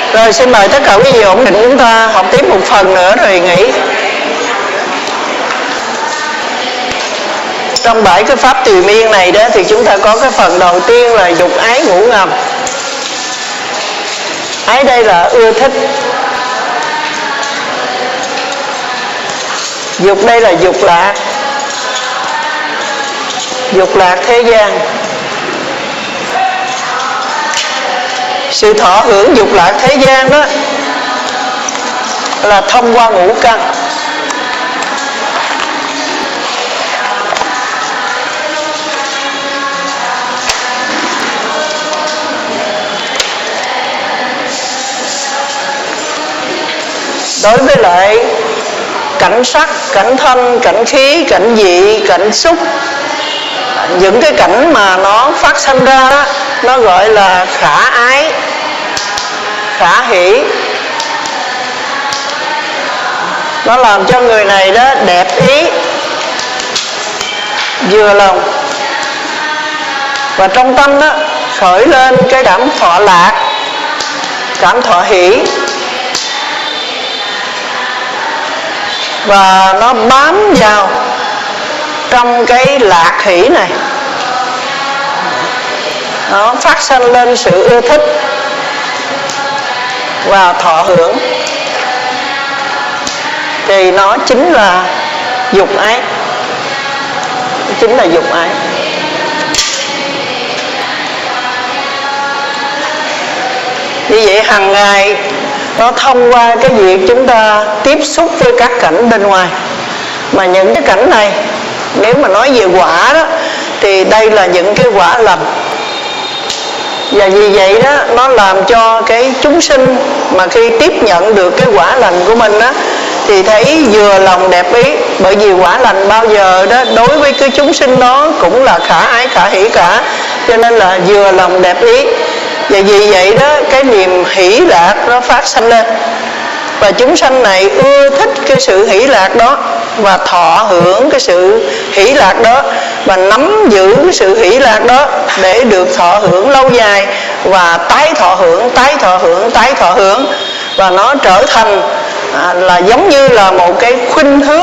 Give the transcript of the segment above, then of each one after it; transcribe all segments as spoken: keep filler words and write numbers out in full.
Rồi xin mời tất cả quý vị ổn định, chúng ta học tiếp một phần nữa rồi nghỉ. Trong bảy cái pháp tùy miên này đó thì chúng ta có cái phần đầu tiên là dục ái ngủ ngầm. Ái đây là ưa thích. Dục đây là dục lạc. Dục lạc thế gian. Sự thọ hưởng dục lạc thế gian đó là thông qua ngũ căn. Đối với lại cảnh sắc, cảnh thân, cảnh khí, cảnh vị, cảnh xúc, những cái cảnh mà nó phát sinh ra đó, nó gọi là khả ái, khả hỷ. Nó làm cho người này đó đẹp ý, vừa lòng. Và trong tâm đó khởi lên cái cảm thọ lạc, cảm thọ hỷ. Và nó bám vào trong cái lạc hỷ này, nó phát sinh lên sự ưa thích và thọ hưởng, thì nó chính là dục ái. Chính là dục ái. Như vậy hàng ngày nó thông qua cái việc chúng ta tiếp xúc với các cảnh bên ngoài. Mà những cái cảnh này, nếu mà nói về quả đó, thì đây là những cái quả lành. Và vì vậy đó, nó làm cho cái chúng sinh mà khi tiếp nhận được cái quả lành của mình đó, thì thấy vừa lòng đẹp ý. Bởi vì quả lành bao giờ đó đối với cái chúng sinh đó cũng là khả ái, khả hỷ cả. Cho nên là vừa lòng đẹp ý. Và vì vậy đó, cái niềm hỷ lạc nó phát sanh lên. Và chúng sanh này ưa thích cái sự hỷ lạc đó, và thọ hưởng cái sự hỷ lạc đó, và nắm giữ cái sự hỷ lạc đó để được thọ hưởng lâu dài, và tái thọ hưởng, tái thọ hưởng, tái thọ hưởng. Và nó trở thành à, là giống như là một cái khuynh hướng.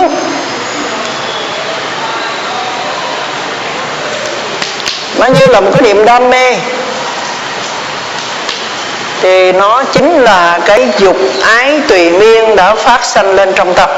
Nó như là một cái niềm đam mê. Thì nó chính là cái dục ái tùy miên đã phát sanh lên trong tâm.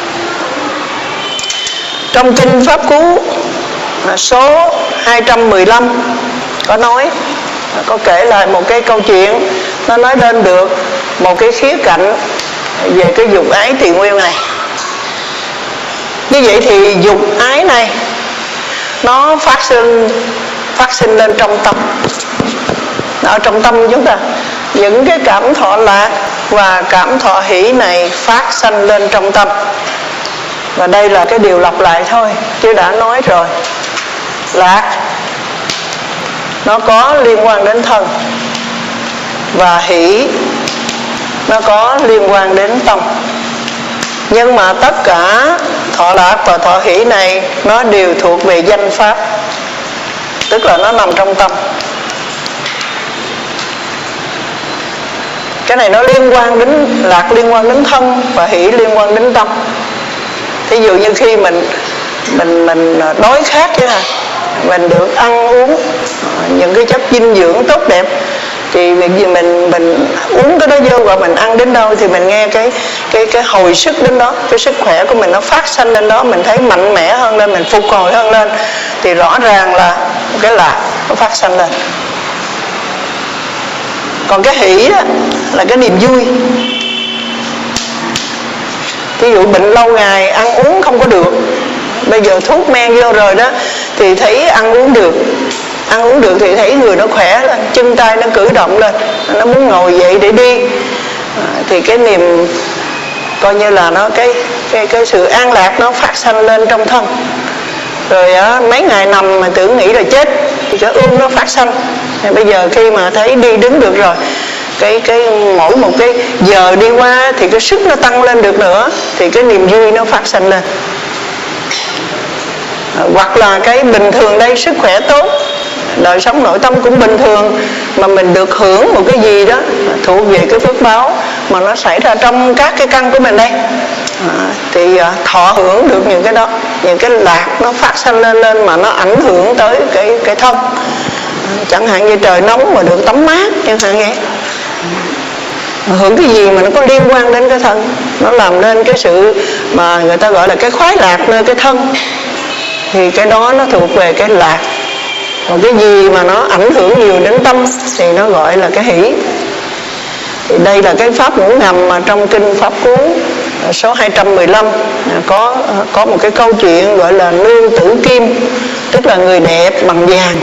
Trong kinh Pháp Cú số hai trăm mười lăm có nói, có kể lại một cái câu chuyện. Nó nói lên được một cái khía cạnh về cái dục ái tùy nguyên này. Như vậy thì dục ái này nó phát sinh phát sinh lên trong tâm. Ở trong tâm chúng ta, những cái cảm thọ lạc và cảm thọ hỷ này phát sanh lên trong tâm. Và đây là cái điều lặp lại thôi, chứ đã nói rồi. Lạc nó có liên quan đến thân, và hỷ nó có liên quan đến tâm. Nhưng mà tất cả thọ lạc và thọ hỷ này nó đều thuộc về danh pháp, tức là nó nằm trong tâm. Cái này nó liên quan đến lạc, liên quan đến thân, và hỷ liên quan đến tâm. Thí dụ như khi mình mình mình đói khát chứ hả, mình được ăn uống những cái chất dinh dưỡng tốt đẹp, thì việc gì mình mình uống cái đó vô và mình ăn đến đâu thì mình nghe cái cái cái hồi sức đến đó, cái sức khỏe của mình nó phát sanh lên đó, mình thấy mạnh mẽ hơn lên, mình phục hồi hơn lên, thì rõ ràng là cái lạc nó phát sanh lên. Còn cái hỷ đó là cái niềm vui. Ví dụ bệnh lâu ngày ăn uống không có được, bây giờ thuốc men vô rồi đó, thì thấy ăn uống được. Ăn uống được thì thấy người nó khỏe lên, chân tay nó cử động lên, nó muốn ngồi dậy để đi. à, Thì cái niềm coi như là nó cái cái cái sự an lạc nó phát sanh lên trong thân. Rồi á, mấy ngày nằm mà tưởng nghĩ là chết thì cái ương nó phát sanh. Thì bây giờ khi mà thấy đi đứng được rồi, cái cái mỗi một cái giờ đi qua thì cái sức nó tăng lên được nữa, thì cái niềm vui nó phát sanh lên. à, Hoặc là cái bình thường đây sức khỏe tốt, đời sống nội tâm cũng bình thường, mà mình được hưởng một cái gì đó thuộc về cái phước báo mà nó xảy ra trong các cái căn của mình đây, à, thì à, thọ hưởng được những cái đó, những cái lạc nó phát sanh lên lên mà nó ảnh hưởng tới cái cái thân, à, chẳng hạn như trời nóng mà được tắm mát chẳng hạn vậy. Hưởng cái gì mà nó có liên quan đến cái thân, nó làm nên cái sự mà người ta gọi là cái khoái lạc nơi cái thân, thì cái đó nó thuộc về cái lạc. Còn cái gì mà nó ảnh hưởng nhiều đến tâm thì nó gọi là cái hỷ. Thì đây là cái pháp ngũ ngầm mà trong kinh Pháp Cú số hai trăm mười lăm có có một cái câu chuyện gọi là nương tử kim, tức là người đẹp bằng vàng.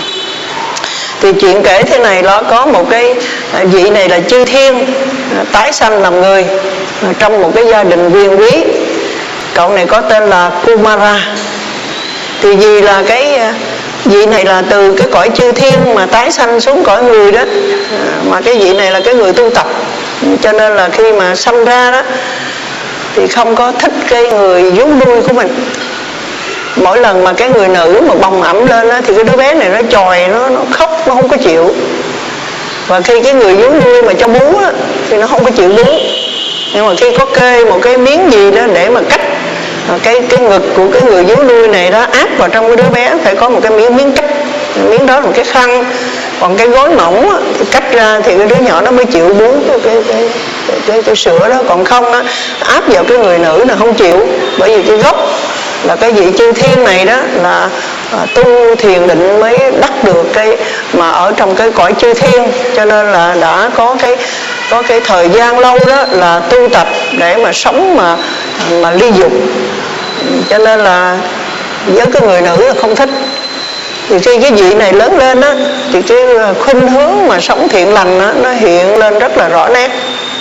Thì chuyện kể thế này, đó có một cái vị này là chư thiên tái sanh làm người trong một cái gia đình quyền quý. Cậu này có tên là Kumara. Thì vì là cái vị này là từ cái cõi chư thiên mà tái sanh xuống cõi người đó, mà cái vị này là cái người tu tập, cho nên là khi mà sanh ra đó thì không có thích cái người vú nuôi của mình. Mỗi lần mà cái người nữ mà bồng ẩm lên đó, thì cái đứa bé này nó chòi, nó, nó khóc, nó không có chịu. Và khi cái người vú nuôi mà cho bú đó, thì nó không có chịu bú. Nhưng mà khi có kê một cái miếng gì đó để mà cách cái cái ngực của cái người vú nuôi này đó áp vào trong cái đứa bé, phải có một cái miếng miếng cách, miếng đó là một cái khăn, còn cái gối mỏng á, thì cắt ra thì cái đứa nhỏ nó mới chịu bú cái cái cái, cái, cái, cái sữa đó. Còn không á, áp vào cái người nữ là không chịu, bởi vì cái gốc là cái vị chư thiên này đó là à, tu thiền định mới đắc được cái mà ở trong cái cõi chư thiên, cho nên là đã có cái có cái thời gian lâu đó là tu tập để mà sống mà mà ly dục, cho nên là với cái người nữ là không thích. Thì khi cái vị này lớn lên á, thì cái khuynh hướng mà sống thiện lành á, nó hiện lên rất là rõ nét.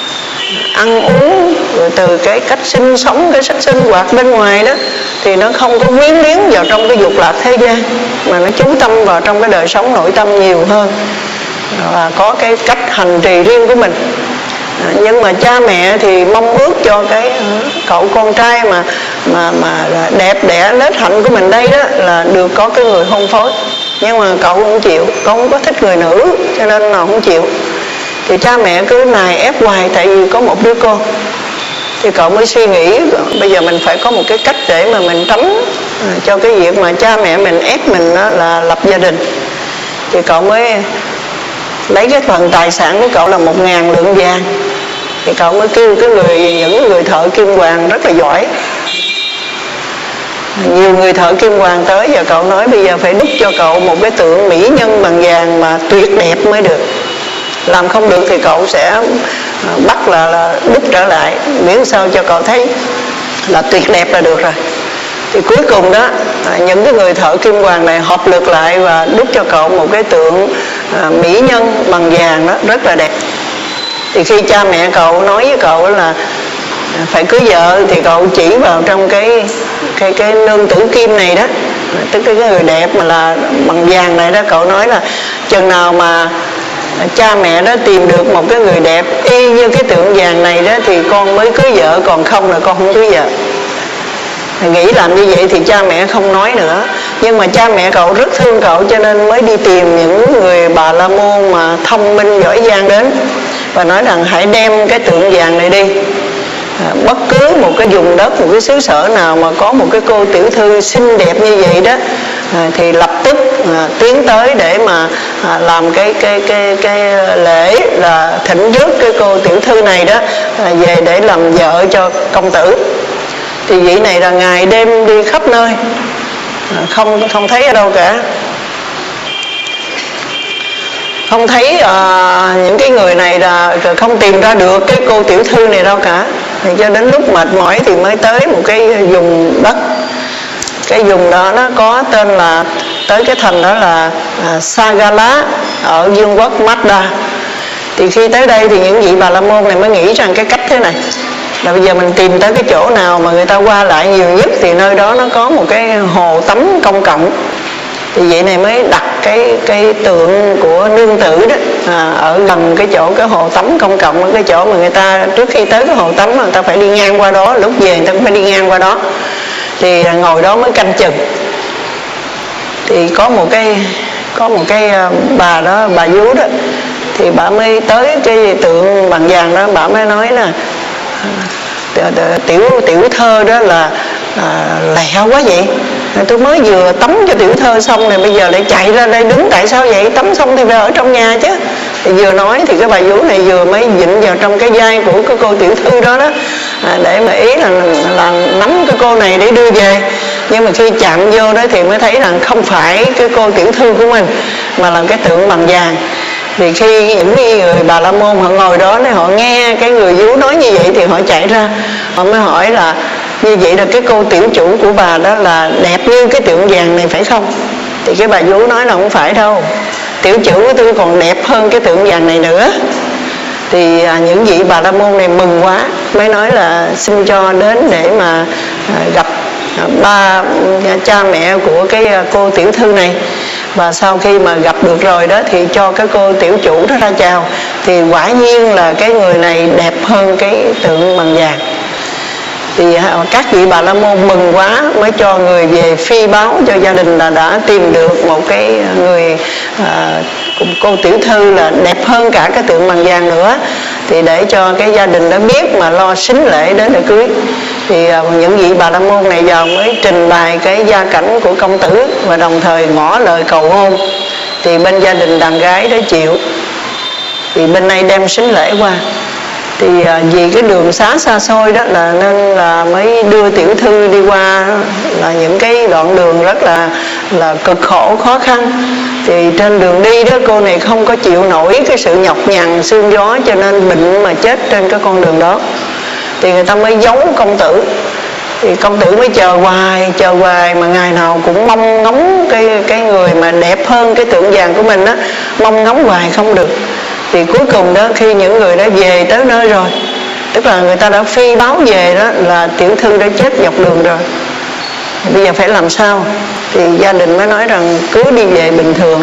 Ăn uống rồi từ cái cách sinh sống, cái cách sinh hoạt bên ngoài đó, thì nó không có quyến liếng vào trong cái dục lạc thế gian, mà nó chú tâm vào trong cái đời sống nội tâm nhiều hơn, và có cái cách hành trì riêng của mình. À, nhưng mà cha mẹ thì mong ước cho cái cậu con trai mà mà mà đẹp đẽ nết hạnh của mình đây đó là được có cái người hôn phối. Nhưng mà cậu không chịu, cậu không có thích người nữ, cho nên là không chịu. Thì cha mẹ cứ nài ép hoài, tại vì có một đứa con. Thì cậu mới suy nghĩ bây giờ mình phải có một cái cách để mà mình tránh à, cho cái việc mà cha mẹ mình ép mình đó là lập gia đình. Thì cậu mới lấy cái phần tài sản của cậu là một ngàn lượng vàng. Thì cậu mới kêu cái người những người thợ kim hoàn rất là giỏi, nhiều người thợ kim hoàn tới, và cậu nói bây giờ phải đúc cho cậu một cái tượng mỹ nhân bằng vàng mà tuyệt đẹp mới được. Làm không được thì cậu sẽ bắt là, là đúc trở lại, miễn sao cho cậu thấy là tuyệt đẹp là được rồi. Thì cuối cùng đó những cái người thợ kim hoàn này hợp lực lại và đúc cho cậu một cái tượng à, mỹ nhân bằng vàng đó rất là đẹp. Thì khi cha mẹ cậu nói với cậu là phải cưới vợ, thì cậu chỉ vào trong cái cái cái nương tử kim này đó, tức cái người đẹp mà là bằng vàng này đó, cậu nói là chừng nào mà cha mẹ đó tìm được một cái người đẹp y như cái tượng vàng này đó thì con mới cưới vợ, còn không là con không cưới vợ. Nghĩ làm như vậy thì cha mẹ không nói nữa. Nhưng mà cha mẹ cậu rất thương cậu, cho nên mới đi tìm những người Bà La Môn mà thông minh giỏi giang đến, và nói rằng hãy đem cái tượng vàng này đi, à, bất cứ một cái vùng đất, một cái xứ sở nào mà có một cái cô tiểu thư xinh đẹp như vậy đó, à, thì lập tức à, tiến tới để mà à, làm cái cái cái cái lễ là thỉnh rước cái cô tiểu thư này đó à, về để làm vợ cho công tử. Thì vị này là ngày đêm đi khắp nơi, à, không không thấy ở đâu cả, không thấy uh, những cái người này là không tìm ra được cái cô tiểu thư này đâu cả. Thì cho đến lúc mệt mỏi thì mới tới một cái vùng đất, cái vùng đó nó có tên là, tới cái thành đó là uh, Sagala ở vương quốc Madda. Thì khi tới đây thì những vị Bà La Môn này mới nghĩ rằng cái cách thế này là bây giờ mình tìm tới cái chỗ nào mà người ta qua lại nhiều nhất, thì nơi đó nó có một cái hồ tắm công cộng. Thì vậy này mới đặt cái cái tượng của nương tử đó à, ở gần cái chỗ cái hồ tắm công cộng, ở cái chỗ mà người ta trước khi tới cái hồ tắm người ta phải đi ngang qua đó, lúc về người ta cũng phải đi ngang qua đó, thì ngồi đó mới canh chừng. Thì có một cái có một cái bà đó, bà vú đó, thì bà mới tới cái tượng bằng vàng đó, bà mới nói là tiểu tiểu thơ đó là à, lẹ quá vậy, tôi mới vừa tắm cho tiểu thơ xong này bây giờ lại chạy ra đây đứng, tại sao vậy? Tắm xong thì phải ở trong nhà chứ. Thì vừa nói thì cái bà vú này vừa mới dịnh vào trong cái vai của cái cô tiểu thư đó đó, à, để mà ý là, là nắm cái cô này để đưa về. Nhưng mà khi chạm vô đó thì mới thấy rằng không phải cái cô tiểu thư của mình, mà là cái tượng bằng vàng. Thì khi những người Bà La Môn họ ngồi đó, họ nghe cái người vú nói như vậy thì họ chạy ra, họ mới hỏi là như vậy là cái cô tiểu chủ của bà đó là đẹp như cái tượng vàng này phải không? Thì cái bà vú nói là không phải đâu, tiểu chủ của tôi còn đẹp hơn cái tượng vàng này nữa. Thì à, những vị Bà La Môn này mừng quá, mới nói là xin cho đến để mà à, gặp à, ba à, cha mẹ của cái à, cô tiểu thư này. Và sau khi mà gặp được rồi đó thì cho cái cô tiểu chủ đó ra chào. Thì quả nhiên là cái người này đẹp hơn cái tượng bằng vàng. Thì các vị Bà La Môn mừng quá, mới cho người về phi báo cho gia đình là đã tìm được một cái người à, cô tiểu thư là đẹp hơn cả cái tượng bằng vàng nữa. Thì để cho cái gia đình đó biết mà lo sính lễ đến để cưới. Thì à, những vị Bà La Môn này vào mới trình bày cái gia cảnh của công tử và đồng thời ngỏ lời cầu hôn. Thì bên gia đình đàn gái đó chịu, thì bên này đem sính lễ qua. Thì à, vì cái đường xá xa xôi đó là nên là mới đưa tiểu thư đi qua là những cái đoạn đường rất là là cực khổ khó khăn. Thì trên đường đi đó cô này không có chịu nổi cái sự nhọc nhằn sương gió, cho nên bệnh mà chết trên cái con đường đó. Thì người ta mới giấu công tử. Thì công tử mới chờ hoài chờ hoài mà ngày nào cũng mong ngóng cái cái người mà đẹp hơn cái tượng vàng của mình á, mong ngóng hoài không được. Thì cuối cùng đó khi những người đó về tới nơi rồi, tức là người ta đã phi báo về đó là tiểu thư đã chết dọc đường rồi, bây giờ phải làm sao? Thì gia đình mới nói rằng cứ đi về bình thường.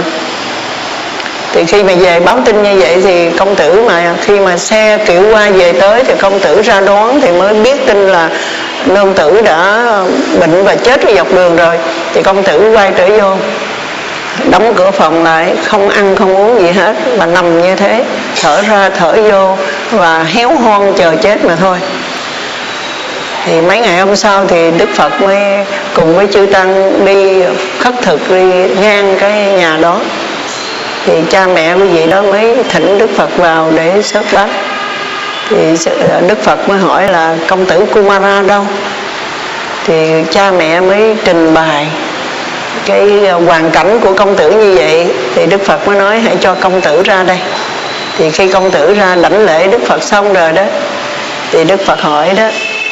Thì khi mà về báo tin như vậy thì công tử mà khi mà xe kiểu qua về tới thì công tử ra đón thì mới biết tin là nương tử đã bệnh và chết dọc đường rồi. Thì công tử quay trở vô, đóng cửa phòng lại, không ăn không uống gì hết, mà nằm như thế, thở ra thở vô và héo hon chờ chết mà thôi. Thì mấy ngày hôm sau thì Đức Phật mới cùng với chư tăng đi khất thực, đi ngang cái nhà đó. Thì cha mẹ quý vị đó mới thỉnh Đức Phật vào để sớt bát. Thì Đức Phật mới hỏi là công tử Kumara đâu? Thì cha mẹ mới trình bày cái hoàn cảnh của công tử như vậy. Thì Đức Phật mới nói hãy cho công tử ra đây. Thì khi công tử ra đảnh lễ Đức Phật xong rồi đó, thì Đức Phật hỏi đó,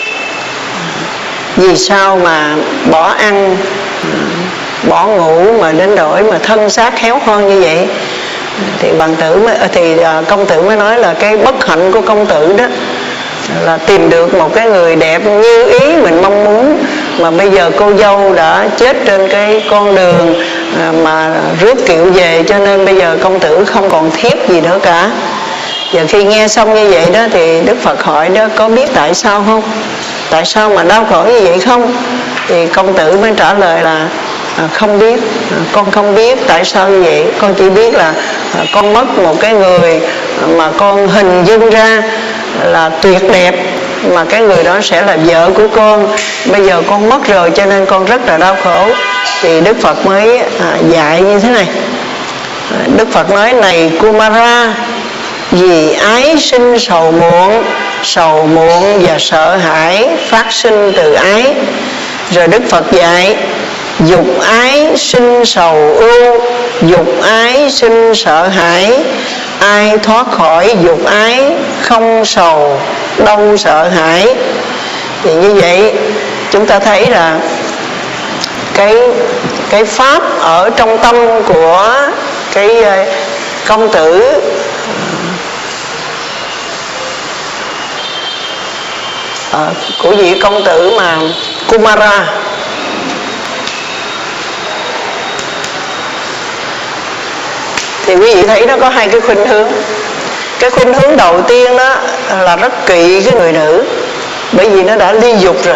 vì sao mà bỏ ăn bỏ ngủ mà đến đổi mà thân xác héo hon như vậy? Thì bằng tử mới, thì công tử mới nói là cái bất hạnh của công tử đó là tìm được một cái người đẹp như ý mình mong muốn, mà bây giờ cô dâu đã chết trên cái con đường mà rước kiệu về, cho nên bây giờ công tử không còn thiết gì nữa cả. Giờ khi nghe xong như vậy đó thì Đức Phật hỏi đó, có biết tại sao không? Tại sao mà đau khổ như vậy không? Thì công tử mới trả lời là à, không biết, à, con không biết tại sao như vậy. Con chỉ biết là à, con mất một cái người mà con hình dung ra là tuyệt đẹp, mà cái người đó sẽ là vợ của con. Bây giờ con mất rồi cho nên con rất là đau khổ. Thì Đức Phật mới à, dạy như thế này. à, Đức Phật nói này Kumara, vì ái sinh sầu muộn, sầu muộn và sợ hãi phát sinh từ ái. Rồi Đức Phật dạy dục ái sinh sầu ưu, dục ái sinh sợ hãi. Ai thoát khỏi dục ái không sầu đâu sợ hãi. Thì như vậy chúng ta thấy là cái cái pháp ở trong tâm của cái công tử à, của vị công tử mà Kumara. Thì quý vị thấy nó có hai cái khuynh hướng. Cái khuynh hướng đầu tiên đó là rất kỵ cái người nữ, bởi vì nó đã ly dục rồi.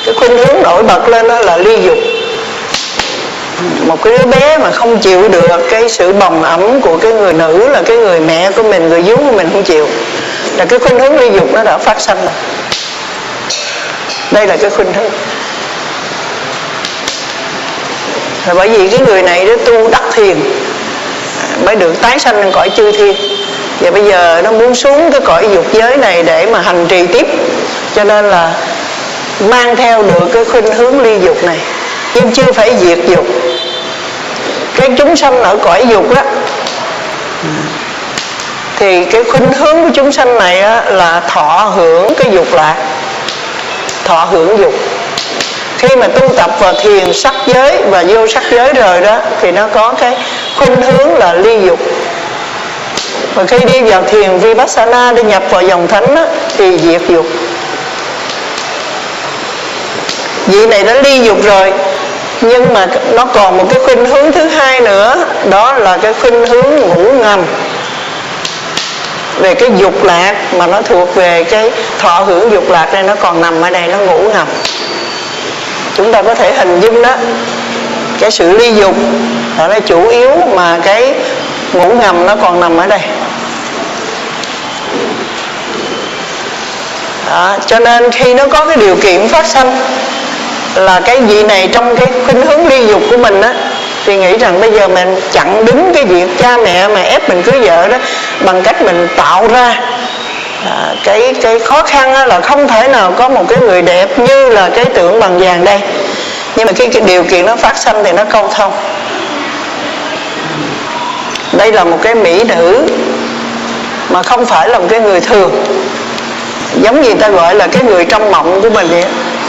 Cái khuynh hướng nổi bật lên đó là ly dục. Một cái đứa bé mà không chịu được cái sự bồng ẩm của cái người nữ, là cái người mẹ của mình, người vú của mình không chịu, là cái khuynh hướng ly dục nó đã phát sinh rồi. Đây là cái khuynh hướng. Là bởi vì cái người này đó tu đắc thiền mới được tái sanh lên cõi chư thiên, và bây giờ nó muốn xuống cái cõi dục giới này để mà hành trì tiếp, cho nên là mang theo được cái khuynh hướng ly dục này, nhưng chưa phải diệt dục. Cái chúng sanh ở cõi dục đó thì cái khuynh hướng của chúng sanh này á, là thọ hưởng cái dục lạc, thọ hưởng dục. Khi mà tu tập vào thiền sắc giới và vô sắc giới rồi đó, thì nó có cái khuynh hướng là ly dục. Và khi đi vào thiền Vipassana, đi nhập vào dòng thánh đó, thì diệt dục. Vị này đã ly dục rồi, nhưng mà nó còn một cái khuynh hướng thứ hai nữa, đó là cái khuynh hướng ngủ ngầm về cái dục lạc, mà nó thuộc về cái thọ hưởng dục lạc này, nó còn nằm ở đây, nó ngủ ngầm. Chúng ta có thể hình dung đó, cái sự ly dục là nó chủ yếu, mà cái ngủ ngầm nó còn nằm ở đây. Đó, cho nên khi nó có cái điều kiện phát sanh là cái vị này trong cái khuynh hướng ly dục của mình á, thì nghĩ rằng bây giờ mình chặn đứng cái việc cha mẹ mà ép mình cưới vợ đó, bằng cách mình tạo ra à, cái cái khó khăn á, là không thể nào có một cái người đẹp như là cái tượng bằng vàng đây. Nhưng mà cái, cái điều kiện nó phát sanh thì nó câu thông. Đây là một cái mỹ nữ mà không phải là một cái người thường, giống như ta gọi là cái người trong mộng của mình vậy.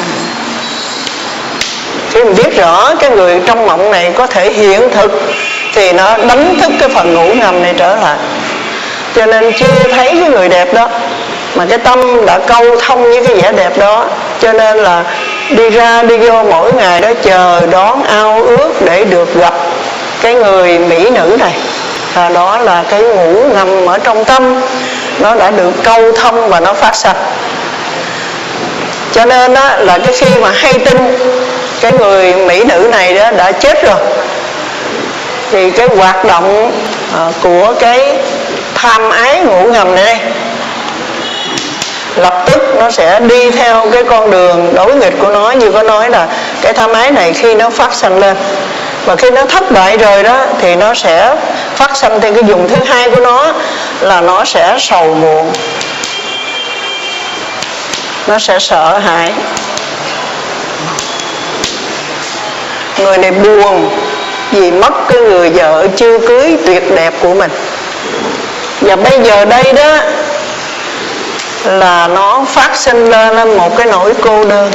Khi mình biết rõ cái người trong mộng này có thể hiện thực, thì nó đánh thức cái phần ngủ ngầm này trở lại. Cho nên chưa thấy cái người đẹp đó, mà cái tâm đã câu thông với cái vẻ đẹp đó, cho nên là đi ra đi vô mỗi ngày đó chờ đón ao ước để được gặp cái người mỹ nữ này. Và đó là cái ngủ ngầm ở trong tâm, nó đã được câu thông và nó phát sạch. Cho nên đó là cái khi mà hay tin cái người mỹ nữ này đó đã chết rồi, thì cái hoạt động của cái tham ái ngủ ngầm này đây, lập tức nó sẽ đi theo cái con đường đối nghịch của nó. Như có nói là cái tham ái này khi nó phát sanh lên, và khi nó thất bại rồi đó, thì nó sẽ phát sanh thêm cái dùng thứ hai của nó, là nó sẽ sầu muộn, nó sẽ sợ hãi. Người này buồn vì mất cái người vợ chưa cưới tuyệt đẹp của mình. Và bây giờ đây đó là nó phát sinh lên một cái nỗi cô đơn.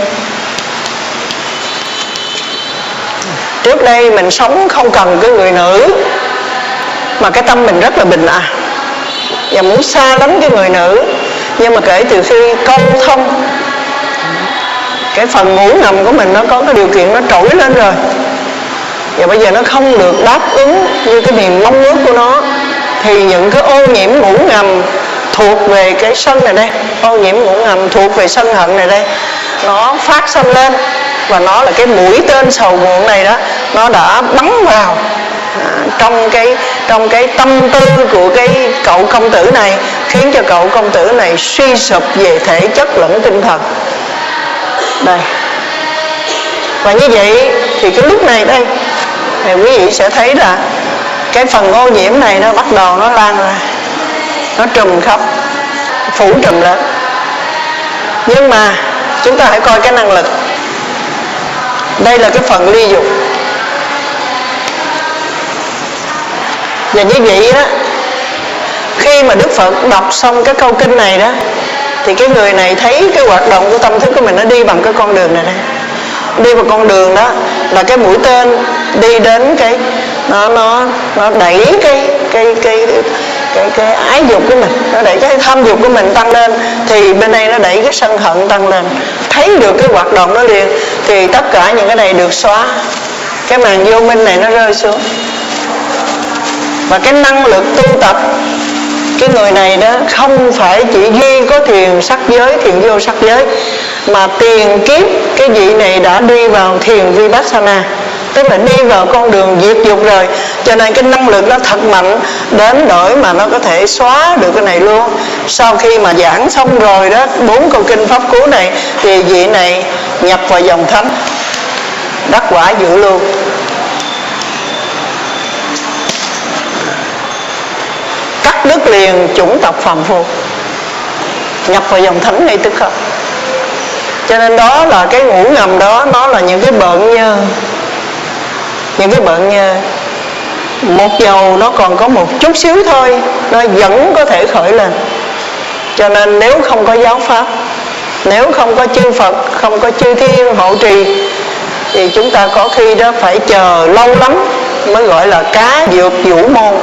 Trước đây mình sống không cần cái người nữ, mà cái tâm mình rất là bình an và muốn xa lánh cái người nữ. Nhưng mà kể từ khi câu thông, cái phần ngủ ngầm của mình nó có cái điều kiện nó trỗi lên rồi, và bây giờ nó không được đáp ứng như cái niềm mong ước của nó, thì những cái ô nhiễm ngủ ngầm thuộc về cái sân này đây, ô nhiễm ngủ ngầm thuộc về sân hận này đây, nó phát sanh lên. Và nó là cái mũi tên sầu muộn này đó, nó đã bắn vào à, trong cái trong cái tâm tư của cái cậu công tử này, khiến cho cậu công tử này suy sụp về thể chất lẫn tinh thần. Đây. Và như vậy thì cái lúc này đây thì quý vị sẽ thấy là cái phần ô nhiễm này nó bắt đầu nó lan ra, nó trùm khắp, phủ trùm lên. Nhưng mà chúng ta hãy coi cái năng lực. Đây là cái phần ly dục. Và như vậy đó, khi mà Đức Phật đọc xong cái câu kinh này đó, thì cái người này thấy cái hoạt động của tâm thức của mình nó đi bằng cái con đường này đây. Đi vào con đường đó là cái mũi tên đi đến cái nó nó nó đẩy cái cái cái cái cái ái dục của mình, nó đẩy cái tham dục của mình tăng lên, thì bên đây nó đẩy cái sân hận tăng lên. Thấy được cái hoạt động đó liền, thì tất cả những cái này được xóa, cái màn vô minh này nó rơi xuống. Và cái năng lực tu tập, cái người này đó không phải chỉ duy có thiền sắc giới, thiền vô sắc giới, mà tiền kiếp cái vị này đã đi vào thiền Vipassana, tức là đi vào con đường diệt dục rồi, cho nên cái năng lực nó thật mạnh đến nỗi mà nó có thể xóa được cái này luôn. Sau khi mà giảng xong rồi đó, bốn câu kinh pháp cú này, thì vị này nhập vào dòng thánh, đắc quả dự luôn. Cắt đứt liền chủng tộc phàm phu, nhập vào dòng thánh ngay tức khắc. Cho nên đó là cái ngủ ngầm đó, nó là những cái bợn nhơ, những cái bợn nhơ. Một dầu nó còn có một chút xíu thôi, nó vẫn có thể khởi lên. Cho nên nếu không có giáo pháp, nếu không có chư Phật, không có chư Thiên hộ trì, thì chúng ta có khi đó phải chờ lâu lắm mới gọi là cá dược vũ môn,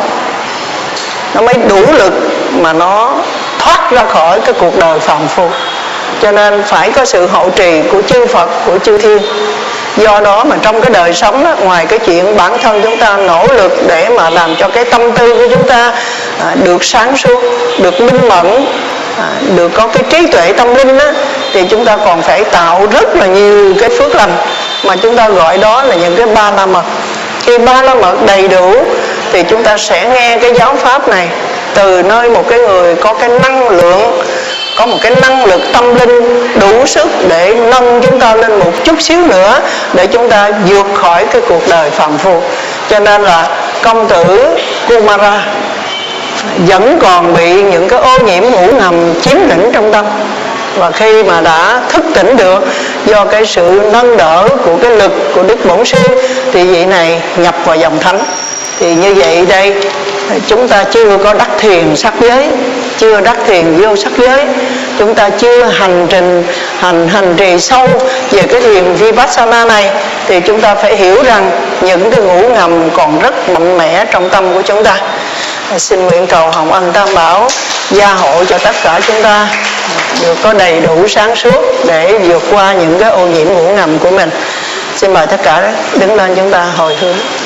nó mới đủ lực mà nó thoát ra khỏi cái cuộc đời phàm phu. Cho nên phải có sự hộ trì của chư Phật, của chư Thiên. Do đó mà trong cái đời sống đó, ngoài cái chuyện bản thân chúng ta nỗ lực để mà làm cho cái tâm tư của chúng ta à, được sáng suốt, được minh mẫn, à, được có cái trí tuệ tâm linh đó, thì chúng ta còn phải tạo rất là nhiều cái phước lành mà chúng ta gọi đó là những cái ba la mật. Khi ba la mật đầy đủ thì chúng ta sẽ nghe cái giáo pháp này từ nơi một cái người có cái năng lượng, có một cái năng lực tâm linh đủ sức để nâng chúng ta lên một chút xíu nữa, để chúng ta vượt khỏi cái cuộc đời phàm phu. Cho nên là công tử Kumara vẫn còn bị những cái ô nhiễm ngủ ngầm chiếm lĩnh trong tâm. Và khi mà đã thức tỉnh được do cái sự nâng đỡ của cái lực của Đức Bổn Sư, thì vị này nhập vào dòng thánh. Thì như vậy đây, chúng ta chưa có đắc thiền sắc giới, chưa đắc thiền vô sắc giới, chúng ta chưa hành trình hành hành trì sâu về cái thiền Vipassana này, thì chúng ta phải hiểu rằng những cái ngủ ngầm còn rất mạnh mẽ trong tâm của chúng ta. Xin nguyện cầu Hồng Ân Tam Bảo gia hộ cho tất cả chúng ta được có đầy đủ sáng suốt để vượt qua những cái ô nhiễm ngủ ngầm của mình. Xin mời tất cả đứng lên chúng ta hồi hướng.